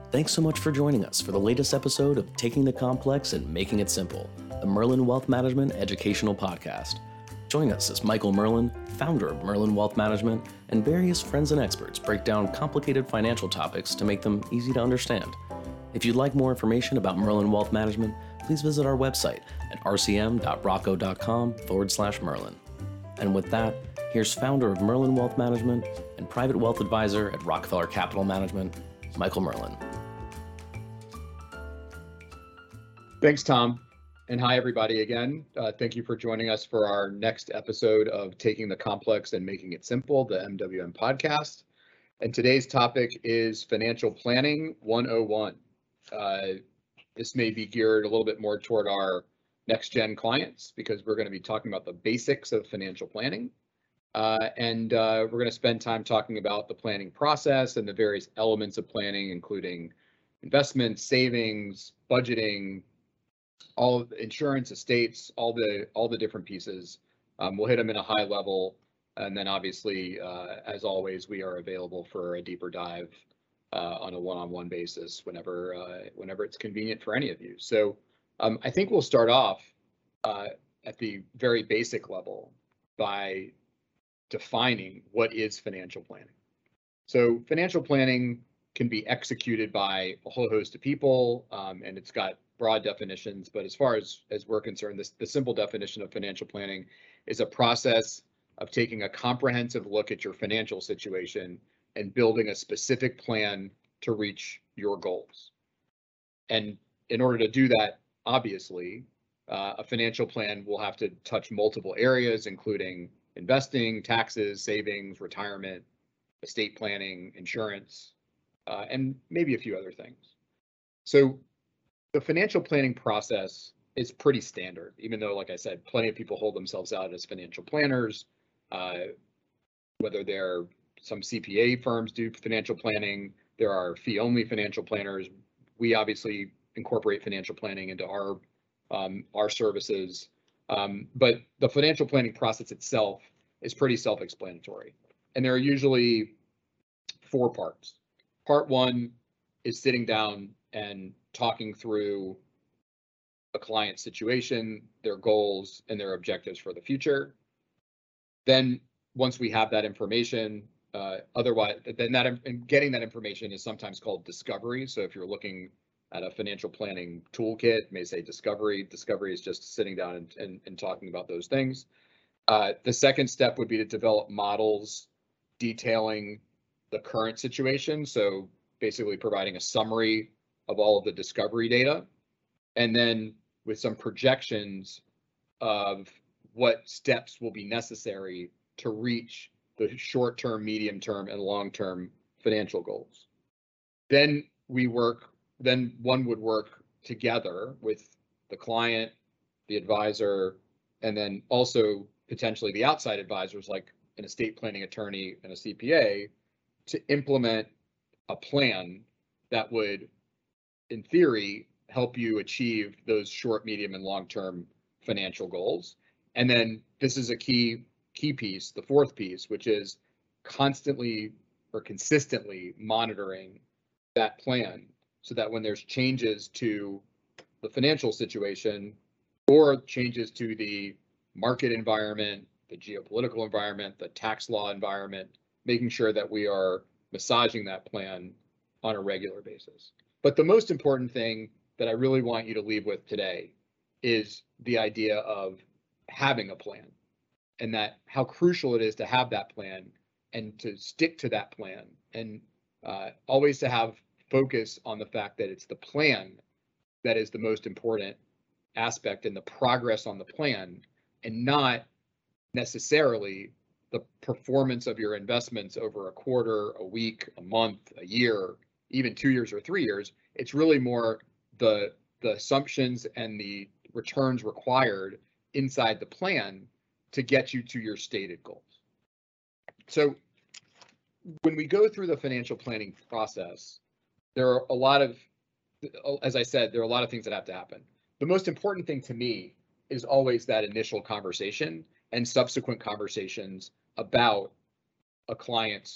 Thanks so much for joining us for the latest episode of Taking the Complex and Making It Simple, the Merlin Wealth Management educational podcast. Join us as Michael Merlin, founder of Merlin Wealth Management, and various friends and experts break down complicated financial topics to make them easy to understand. If you'd like more information about Merlin Wealth Management, please visit our website at rcm.rocco.com/Merlin. And with that, here's founder of Merlin Wealth Management and private wealth advisor at Rockefeller Capital Management, Michael Merlin. Thanks, Tom. And hi, everybody, again. Thank you for joining us for our next episode of Taking the Complex and Making It Simple, the MWM podcast. And today's topic is Financial Planning 101. This may be geared a little bit more toward our next-gen clients because we're going to be talking about the basics of financial planning. And we're going to spend time talking about the planning process and the various elements of planning, including investments, savings, budgeting, all insurance, estates, all the different pieces. We'll hit them in a high level, and then obviously, as always, we are available for a deeper dive on a one-on-one basis whenever it's convenient for any of you. So I think we'll start off at the very basic level by defining what is financial planning. So financial planning can be executed by a whole host of people, and it's got broad definitions, but as far as we're concerned, the simple definition of financial planning is a process of taking a comprehensive look at your financial situation and building a specific plan to reach your goals. And in order to do that, obviously, a financial plan will have to touch multiple areas, including investing, taxes, savings, retirement, estate planning, insurance, and maybe a few other things. So the financial planning process is pretty standard, even though, like I said, plenty of people hold themselves out as financial planners, whether they're some CPA firms do financial planning, there are fee-only financial planners. We obviously incorporate financial planning into our services, but the financial planning process itself is pretty self-explanatory. And there are usually 4 parts. Part 1 is sitting down and talking through a client's situation, their goals, and their objectives for the future. Then once we have that information, getting that information is sometimes called discovery. So if you're looking at a financial planning toolkit, it may say discovery. Discovery is just sitting down and talking about those things. The second step would be to develop models detailing the current situation. So basically providing a summary of all of the discovery data, and then with some projections of what steps will be necessary to reach the short-term, medium-term, and long-term financial goals. Then one would work together with the client, the advisor, and then also potentially the outside advisors like an estate planning attorney and a CPA to implement a plan that would, in theory, help you achieve those short, medium, and long-term financial goals. And then this is a key piece, the 4th piece, which is constantly or consistently monitoring that plan so that when there's changes to the financial situation or changes to the market environment, the geopolitical environment, the tax law environment, making sure that we are massaging that plan on a regular basis. But the most important thing that I really want you to leave with today is the idea of having a plan, and that how crucial it is to have that plan and to stick to that plan, and always to have focus on the fact that it's the plan that is the most important aspect and the progress on the plan, and not necessarily the performance of your investments over a quarter, a week, a month, a year, even 2 years or 3 years. It's really more the assumptions and the returns required inside the plan to get you to your stated goals. So when we go through the financial planning process, there are a lot of, as I said, there are a lot of things that have to happen. The most important thing to me is always that initial conversation and subsequent conversations about a client's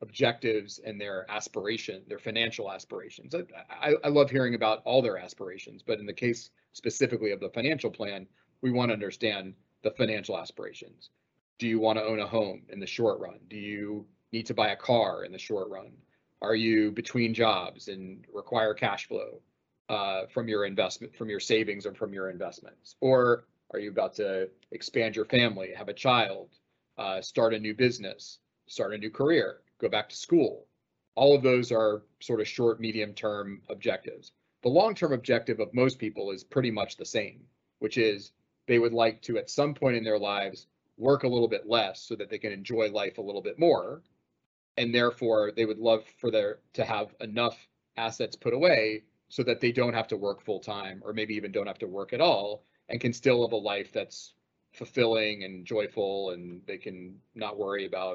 objectives and their financial aspirations. I love hearing about all their aspirations, but in the case specifically of the financial plan, we want to understand the financial aspirations. Do you want to own a home in the short run? Do you need to buy a car in the short run? Are you between jobs and require cash flow from your investment, from your savings, or from your investments? Or are you about to expand your family, have a child, start a new business, start a new career, go back to school? All of those are sort of short, medium-term objectives. The long-term objective of most people is pretty much the same, which is they would like to, at some point in their lives, work a little bit less so that they can enjoy life a little bit more. And therefore, they would love to have enough assets put away so that they don't have to work full time, or maybe even don't have to work at all, and can still live a life that's fulfilling and joyful, and they can not worry about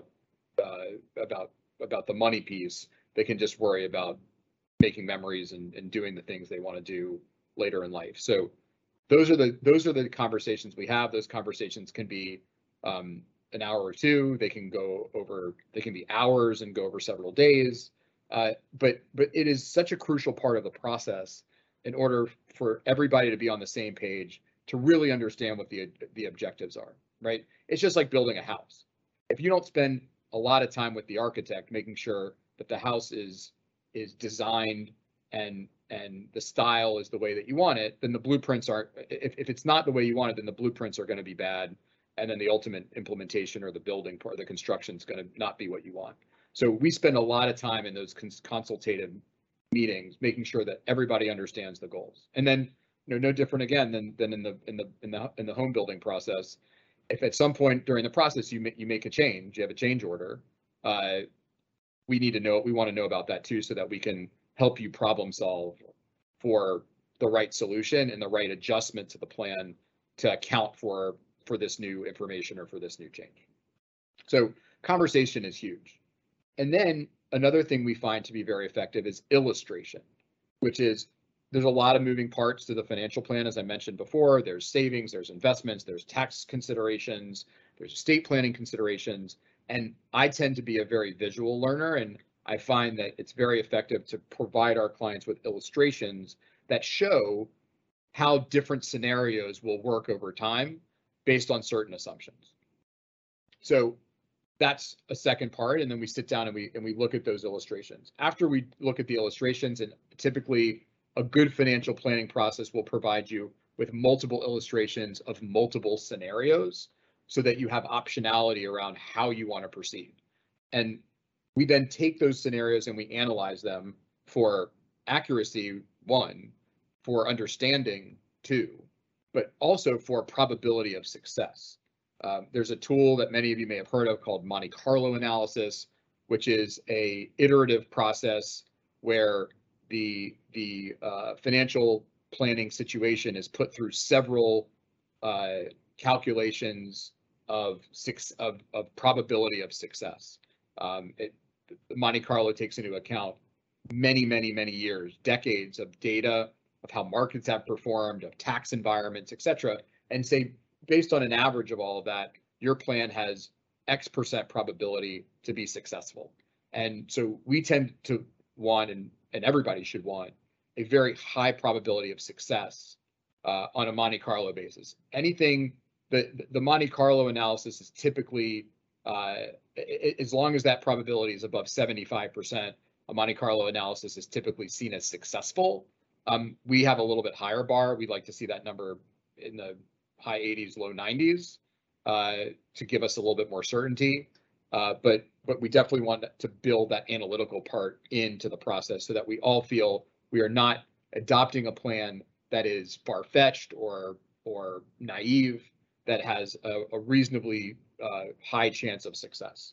the money piece. They can just worry about making memories and doing the things they want to do later in life. So those are the conversations we have. Those conversations can be an hour or two. They can be hours and go over several days. But it is such a crucial part of the process in order for everybody to be on the same page, to really understand what the objectives are, right? It's just like building a house. If you don't spend a lot of time with the architect making sure that the house is designed and the style is the way that you want it, then the blueprints aren't, if it's not the way you want it, then the blueprints are going to be bad. And then the ultimate implementation or the building part, the construction is going to not be what you want. So we spend a lot of time in those consultative meetings, making sure that everybody understands the goals. And then, no different again than in the home building process. If at some point during the process you make a change, you have a change order, we want to know about that too, so that we can help you problem solve for the right solution and the right adjustment to the plan to account for this new information or for this new change. So conversation is huge. And then another thing we find to be very effective is illustration, which is, there's a lot of moving parts to the financial plan. As I mentioned before, there's savings, there's investments, there's tax considerations, there's estate planning considerations. And I tend to be a very visual learner, and I find that it's very effective to provide our clients with illustrations that show how different scenarios will work over time based on certain assumptions. So that's a second part, and then we sit down and we look at those illustrations. After we look at the illustrations, and typically a good financial planning process will provide you with multiple illustrations of multiple scenarios so that you have optionality around how you want to proceed. And we then take those scenarios and we analyze them for accuracy, one, for understanding, two, but also for probability of success. There's a tool that many of you may have heard of called Monte Carlo analysis, which is a iterative process where the financial planning situation is put through several calculations of probability of success. Monte Carlo takes into account many years, decades of data of how markets have performed, of tax environments, et cetera, and say, based on an average of all of that, your plan has X% probability to be successful. And so we tend to want, and everybody should want, a very high probability of success on a Monte Carlo basis. Anything, the Monte Carlo analysis is typically, as long as that probability is above 75%, a Monte Carlo analysis is typically seen as successful. We have a little bit higher bar. We'd like to see that number in the high 80s, low 90s to give us a little bit more certainty. But we definitely want to build that analytical part into the process so that we all feel we are not adopting a plan that is far-fetched or naive, that has a reasonably high chance of success.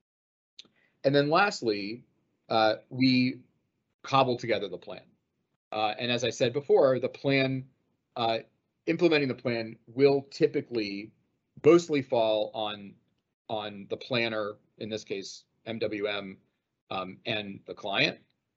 And then lastly, we cobble together the plan. And as I said before, the plan, implementing the plan will typically mostly fall on the planner, in this case, MWM, and the client.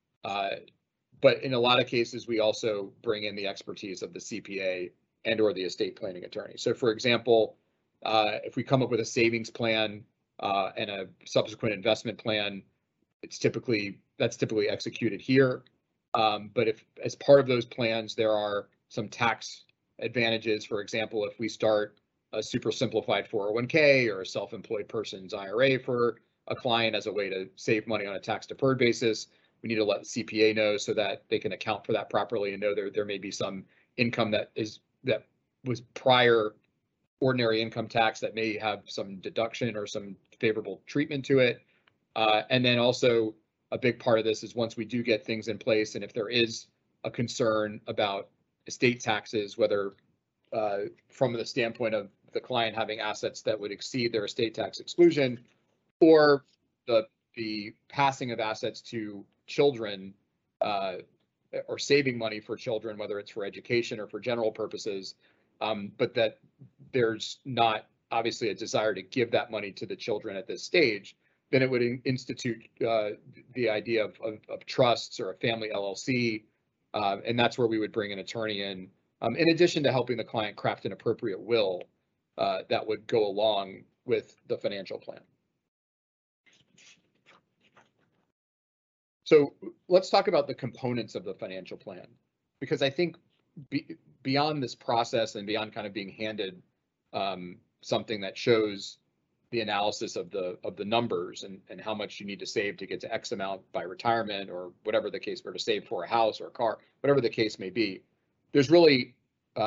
But in a lot of cases, we also bring in the expertise of the CPA and or the estate planning attorney. So for example, if we come up with a savings plan and a subsequent investment plan, that's typically executed here. But if as part of those plans, there are some tax advantages. For example, if we start a super simplified 401k or a self-employed person's IRA for a client as a way to save money on a tax deferred basis, we need to let the CPA know so that they can account for that properly and know there may be some income that was prior ordinary income tax that may have some deduction or some favorable treatment to it. And then also a big part of this is once we do get things in place, and if there is a concern about estate taxes, whether from the standpoint of the client having assets that would exceed their estate tax exclusion, or the passing of assets to children, or saving money for children, whether it's for education or for general purposes, but that there's not obviously a desire to give that money to the children at this stage, then it would institute the idea of trusts or a family LLC, and that's where we would bring an attorney in addition to helping the client craft an appropriate will that would go along with the financial plan. So let's talk about the components of the financial plan, because I think beyond this process and beyond kind of being handed something that shows the analysis of the numbers and how much you need to save to get to X amount by retirement or whatever the case, or to save for a house or a car, whatever the case may be, there's really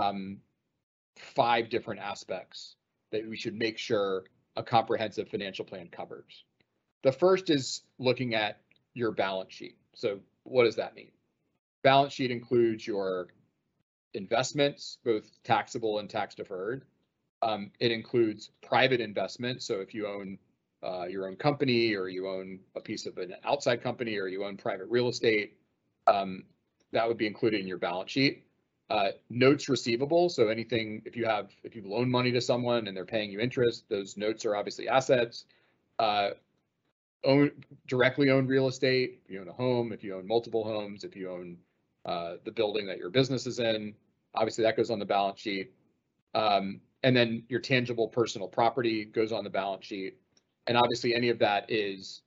5 different aspects that we should make sure a comprehensive financial plan covers. The first is looking at your balance sheet. So what does that mean? Balance sheet includes your investments, both taxable and tax deferred. It includes private investment. So if you own your own company, or you own a piece of an outside company, or you own private real estate, that would be included in your balance sheet. Notes receivable. So anything, if you loan money to someone and they're paying you interest, those notes are obviously assets. Directly owned real estate. If you own a home, if you own multiple homes, if you own the building that your business is in, obviously that goes on the balance sheet. And then your tangible personal property goes on the balance sheet, and obviously any of that is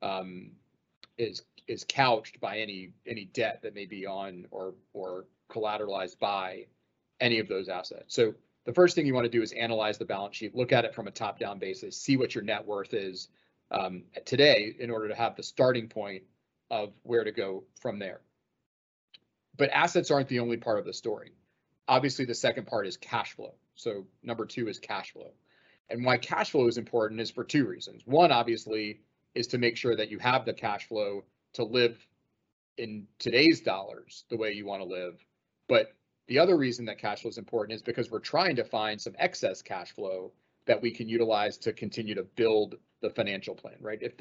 couched by any debt that may be on or collateralized by any of those assets. So the first thing you want to do is analyze the balance sheet, look at it from a top-down basis, see what your net worth is today in order to have the starting point of where to go from there. But assets aren't the only part of the story. Obviously, the second part is cash flow. So number 2 is cash flow. And why cash flow is important is for 2 reasons. One, obviously, is to make sure that you have the cash flow to live in today's dollars the way you want to live. But the other reason that cash flow is important is because we're trying to find some excess cash flow that we can utilize to continue to build the financial plan, right? If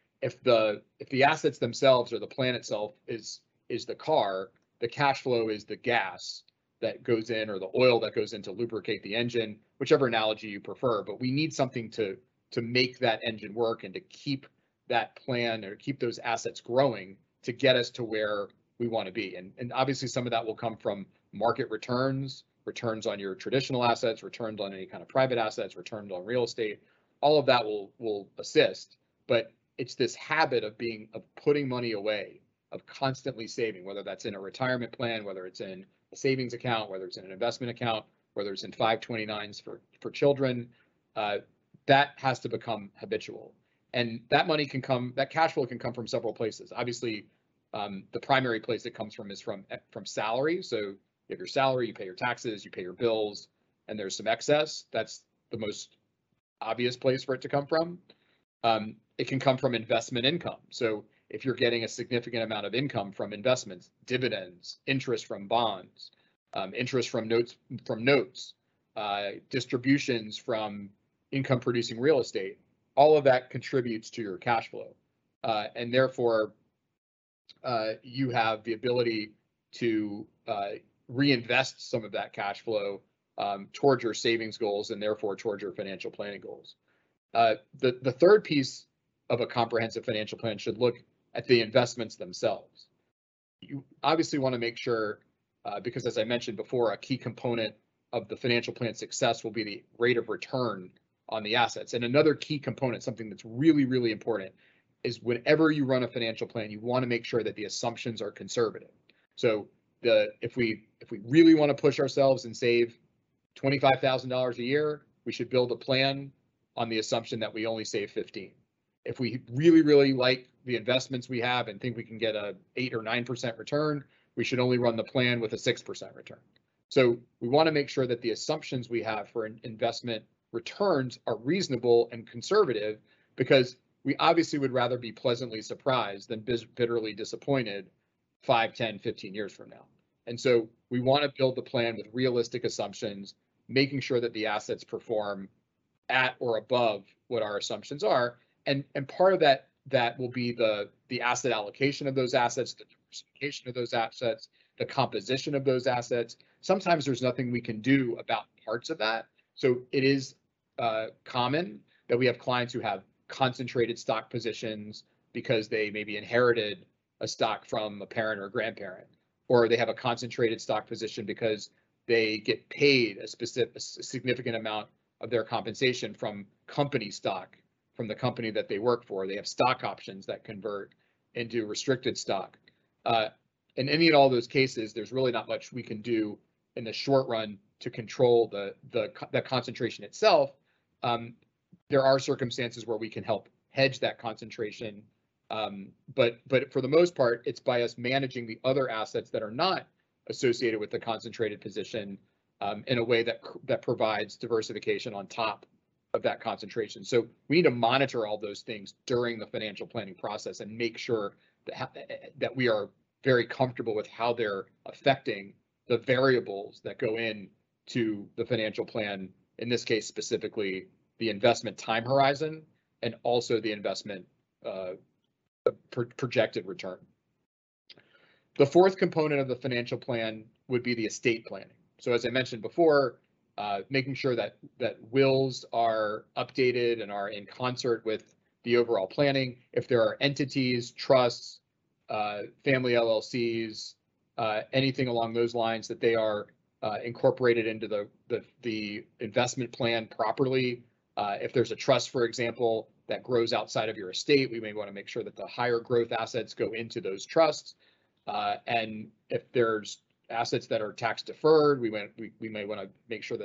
the assets themselves or the plan itself is the car, the cash flow is the gas that goes in, or the oil that goes in to lubricate the engine, whichever analogy you prefer. But we need something to make that engine work and to keep that plan or keep those assets growing to get us to where we want to be. And obviously some of that will come from market returns on your traditional assets, returns on any kind of private assets, returns on real estate. All of that will assist, but it's this habit of putting money away, of constantly saving, whether that's in a retirement plan, whether it's in a savings account, whether it's in an investment account, whether it's in 529s for children. That has to become habitual, and that cash flow can come from several places. Obviously, the primary place it comes from is from salary. So you have your salary, you pay your taxes, you pay your bills, and there's some excess. That's the most obvious place for it to come from. It can come from investment income. So if you're getting a significant amount of income from investments, dividends, interest from bonds, interest from notes, distributions from income producing real estate, all of that contributes to your cash flow. And therefore, you have the ability to reinvest some of that cash flow towards your savings goals and therefore towards your financial planning goals. The third piece of a comprehensive financial plan should look at the investments themselves. You obviously want to make sure, because as I mentioned before, a key component of the financial plan success will be the rate of return on the assets. And another key component, something that's really, really important, is whenever you run a financial plan, you want to make sure that the assumptions are conservative. So if we really want to push ourselves and save $25,000 a year, we should build a plan on the assumption that we only save 15. If we really, really like the investments we have and think we can get a 8 or 9% return, we should only run the plan with a 6% return. So we want to make sure that the assumptions we have for investment returns are reasonable and conservative, because we obviously would rather be pleasantly surprised than bitterly disappointed 5, 10, 15 years from now. And so we want to build the plan with realistic assumptions, making sure that the assets perform at or above what our assumptions are. And part of that will be the asset allocation of those assets, the diversification of those assets, the composition of those assets. Sometimes there's nothing we can do about parts of that. So it is common that we have clients who have concentrated stock positions because they maybe inherited a stock from a parent or a grandparent, or they have a concentrated stock position because they get paid a significant amount of their compensation from company stock, from the company that they work for. They have stock options that convert into restricted stock. In any and all those cases, there's really not much we can do in the short run to control the concentration itself. There are circumstances where we can help hedge that concentration, but for the most part, it's by us managing the other assets that are not associated with the concentrated position in a way that provides diversification on top of that concentration. So we need to monitor all those things during the financial planning process and make sure that we are very comfortable with how they're affecting the variables that go into the financial plan, in this case specifically the investment time horizon and also the investment projected return. The fourth component of the financial plan would be the estate planning. So as I mentioned before, making sure that wills are updated and are in concert with the overall planning. If there are entities, trusts, family LLCs, anything along those lines, that they are incorporated into the investment plan properly. If there's a trust, for example, that grows outside of your estate, we may want to make sure that the higher growth assets go into those trusts. And if there's assets that are tax deferred, we may want to make sure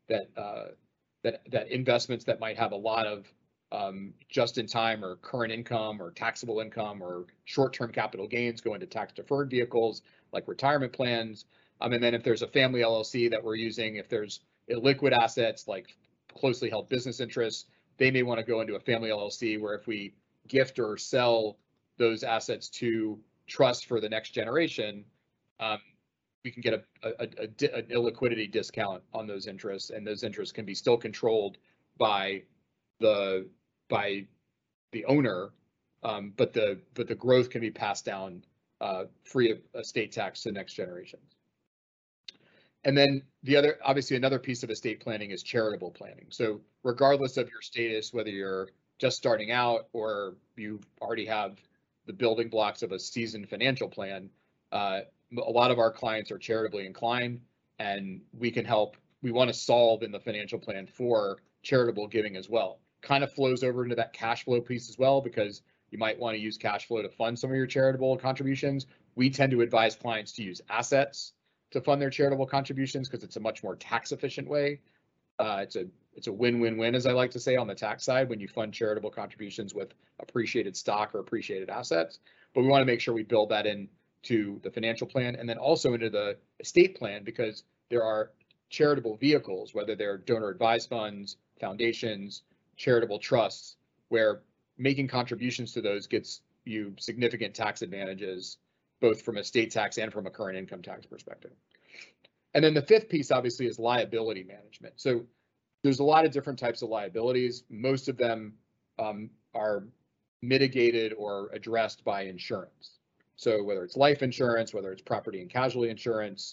that investments that might have a lot of just-in-time or current income or taxable income or short-term capital gains go into tax deferred vehicles like retirement plans. And then if there's a family LLC that we're using, if there's illiquid assets like closely held business interests, they may want to go into a family LLC where if we gift or sell those assets to trust for the next generation, we can get an illiquidity discount on those interests, and those interests can be still controlled by the owner, but the growth can be passed down free of estate tax to next generations. And then obviously another piece of estate planning is charitable planning. So regardless of your status, whether you're just starting out or you already have the building blocks of a seasoned financial plan, a lot of our clients are charitably inclined, and we can help. We want to solve in the financial plan for charitable giving as well. Kind of flows over into that cash flow piece as well, because you might want to use cash flow to fund some of your charitable contributions. We tend to advise clients to use assets to fund their charitable contributions because it's a much more tax efficient way. It's a win-win-win, as I like to say, on the tax side when you fund charitable contributions with appreciated stock or appreciated assets. But we want to make sure we build that into the financial plan and then also into the estate plan, because there are charitable vehicles, whether they're donor advised funds, foundations, charitable trusts, where making contributions to those gets you significant tax advantages, both from a state tax and from a current income tax perspective. And then the fifth piece, obviously, is liability management. So there's a lot of different types of liabilities. Most of them are mitigated or addressed by insurance. So whether it's life insurance, whether it's property and casualty insurance,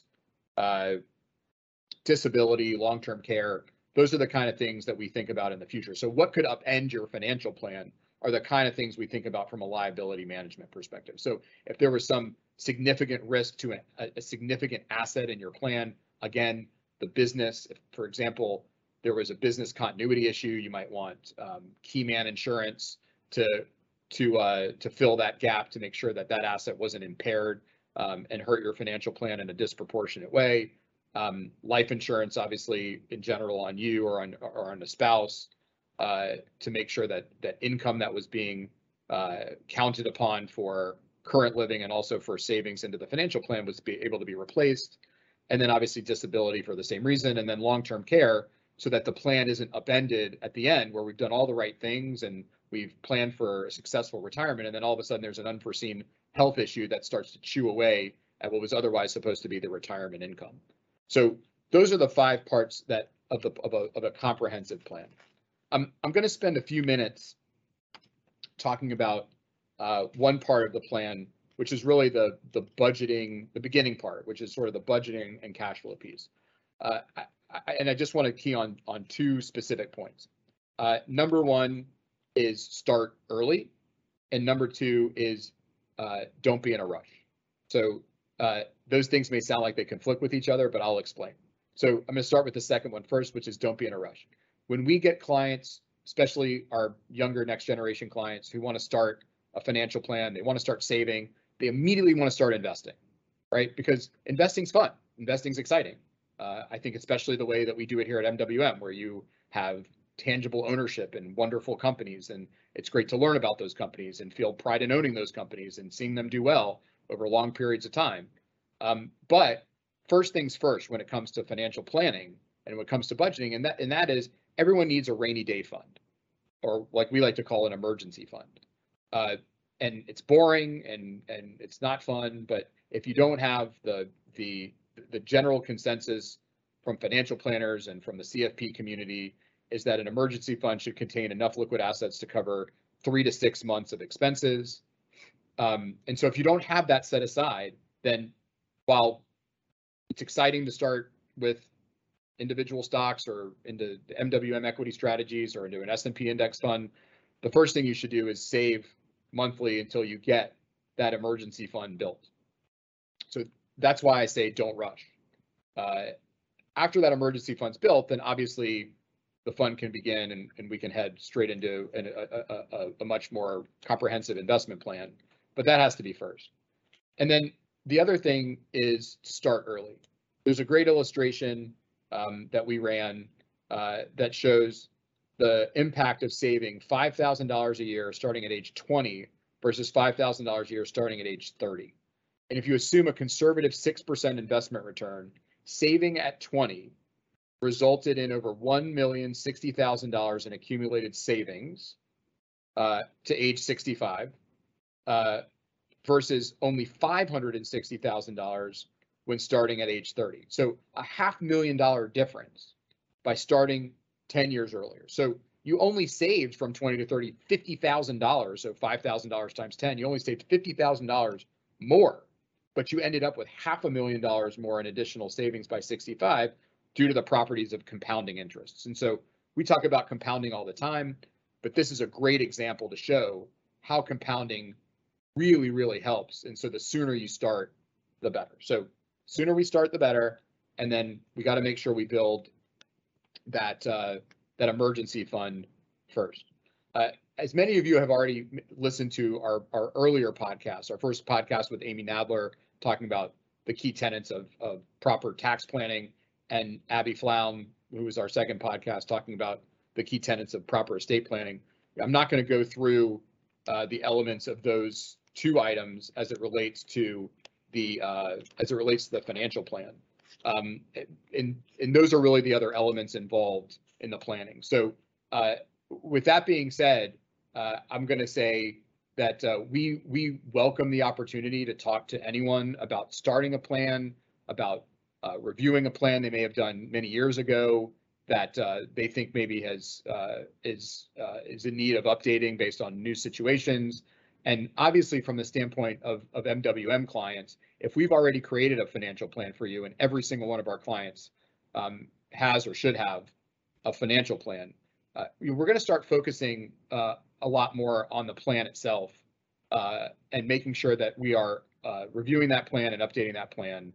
disability, long-term care, those are the kind of things that we think about in the future. So what could upend your financial plan are the kind of things we think about from a liability management perspective. So if there was some significant risk to a significant asset in your plan, again, the business, if, for example, there was a business continuity issue, you might want key man insurance to to fill that gap, to make sure that that asset wasn't impaired and hurt your financial plan in a disproportionate way. Life insurance, obviously, in general, on you or on a spouse, to make sure that that income that was being counted upon for current living and also for savings into the financial plan was able to be replaced. And then obviously disability for the same reason, and then long-term care, so that the plan isn't upended at the end where we've done all the right things and we've planned for a successful retirement, and then all of a sudden there's an unforeseen health issue that starts to chew away at what was otherwise supposed to be the retirement income. So those are the 5 parts that of a comprehensive plan. I'm going to spend a few minutes talking about one part of the plan, which is really the budgeting, the beginning part, which is sort of the budgeting and cash flow piece. And I just want to key on 2 specific points. Number 1 is start early, and number 2 is don't be in a rush. So those things may sound like they conflict with each other, but I'll explain. So I'm going to start with the second one first, which is don't be in a rush. When we get clients, especially our younger next generation clients who want to start a financial plan, they want to start saving, they immediately want to start investing, right? Because investing's fun, investing's exciting. I think especially the way that we do it here at MWM, where you have tangible ownership in wonderful companies, and it's great to learn about those companies and feel pride in owning those companies and seeing them do well over long periods of time. But first things first, when it comes to financial planning and when it comes to budgeting, and that is everyone needs a rainy day fund, or like we like to call an emergency fund. And it's boring and it's not fun, but if you don't have the general consensus from financial planners and from the CFP community is that an emergency fund should contain enough liquid assets to cover 3 to 6 months of expenses. And so if you don't have that set aside, then while it's exciting to start with individual stocks or into the MWM equity strategies or into an S&P index fund, the first thing you should do is save monthly until you get that emergency fund built. So that's why I say don't rush. After that emergency fund's built, then obviously the fund can begin and we can head straight into a much more comprehensive investment plan, but that has to be first. And then the other thing is to start early. There's a great illustration that we ran that shows the impact of saving $5,000 a year starting at age 20 versus $5,000 a year starting at age 30. And if you assume a conservative 6% investment return, saving at 20 resulted in over $1,060,000 in accumulated savings to age 65 versus only $560,000 when starting at age 30. So a $500,000 difference by starting 10 years earlier. So you only saved from 20 to 30, $50,000. So $5,000 times 10, you only saved $50,000 more, but you ended up with $500,000 more in additional savings by 65 due to the properties of compounding interests. And so we talk about compounding all the time, but this is a great example to show how compounding really, really helps. And so the sooner you start, the better. So sooner we start, the better. And then we got to make sure we build that that emergency fund first. As many of you have already listened to our earlier podcast, our first podcast with Amy Nadler, talking about the key tenets of proper tax planning, and Abby Flaum, who was our second podcast, talking about the key tenets of proper estate planning. I'm not going to go through the elements of those 2 items as it relates to the financial plan. And those are really the other elements involved in the planning. So with that being said, I'm going to say that we welcome the opportunity to talk to anyone about starting a plan, about reviewing a plan they may have done many years ago that they think maybe is in need of updating based on new situations. And obviously, from the standpoint of MWM clients, if we've already created a financial plan for you, and every single one of our clients has or should have a financial plan, we're going to start focusing a lot more on the plan itself and making sure that we are reviewing that plan and updating that plan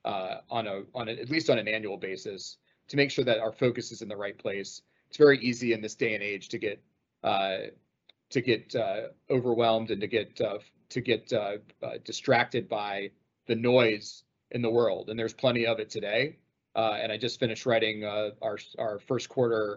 at least on an annual basis to make sure that our focus is in the right place. It's very easy in this day and age to get get overwhelmed and to get distracted by the noise in the world. And there's plenty of it today. And I just finished writing our first quarter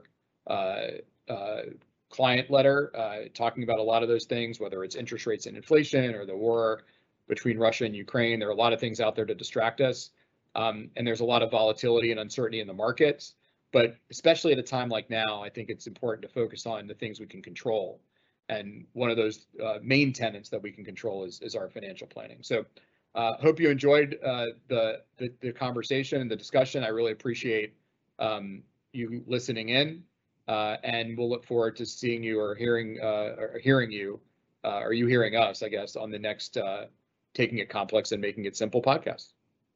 client letter, talking about a lot of those things, whether it's interest rates and inflation or the war between Russia and Ukraine. There are a lot of things out there to distract us. And there's a lot of volatility and uncertainty in the markets. But especially at a time like now, I think it's important to focus on the things we can control. And one of those main tenets that we can control is our financial planning. So hope you enjoyed the conversation and the discussion. I really appreciate you listening in, and we'll look forward to seeing you or hearing you, or you hearing us, I guess, on the next Taking It Complex and Making It Simple podcast.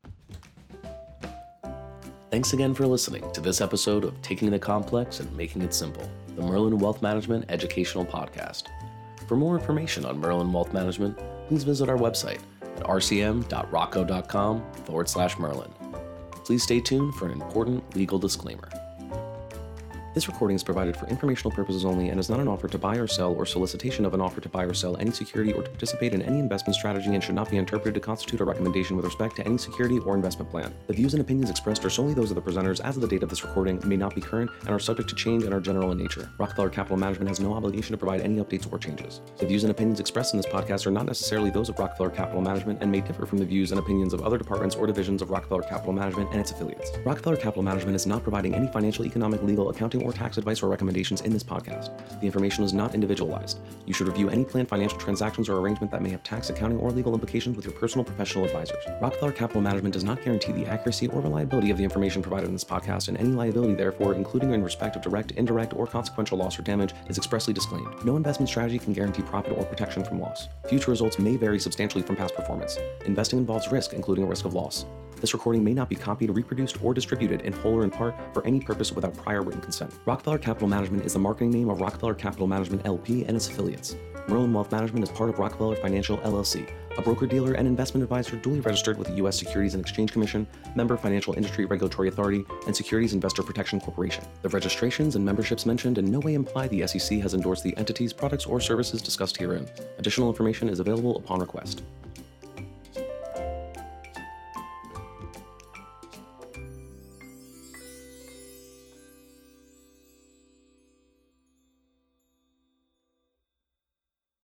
Thanks again for listening to this episode of Taking the Complex and Making It Simple, the Merlin Wealth Management Educational Podcast. For more information on Merlin Wealth Management, please visit our website at rcm.rocco.com/Merlin. Please stay tuned for an important legal disclaimer. This recording is provided for informational purposes only and is not an offer to buy or sell or solicitation of an offer to buy or sell any security or to participate in any investment strategy, and should not be interpreted to constitute a recommendation with respect to any security or investment plan. The views and opinions expressed are solely those of the presenters as of the date of this recording, may not be current, and are subject to change and are general in nature. Rockefeller Capital Management has no obligation to provide any updates or changes. The views and opinions expressed in this podcast are not necessarily those of Rockefeller Capital Management and may differ from the views and opinions of other departments or divisions of Rockefeller Capital Management and its affiliates. Rockefeller Capital Management is not providing any financial, economic, legal, accounting, or tax advice or recommendations in this podcast. The information is not individualized. You should review any planned financial transactions or arrangement that may have tax, accounting, or legal implications with your personal professional advisors. Rockefeller Capital Management does not guarantee the accuracy or reliability of the information provided in this podcast, and any liability therefore, including in respect of direct, indirect, or consequential loss or damage, is expressly disclaimed. No investment strategy can guarantee profit or protection from loss. Future results may vary substantially from past performance. Investing involves risk, including a risk of loss. This recording may not be copied, reproduced, or distributed in whole or in part for any purpose without prior written consent. Rockefeller Capital Management is the marketing name of Rockefeller Capital Management LP and its affiliates. Merlin Wealth Management is part of Rockefeller Financial LLC, a broker-dealer and investment advisor duly registered with the U.S. Securities and Exchange Commission, member Financial Industry Regulatory Authority, and Securities Investor Protection Corporation. The registrations and memberships mentioned in no way imply the SEC has endorsed the entities, products, or services discussed herein. Additional information is available upon request.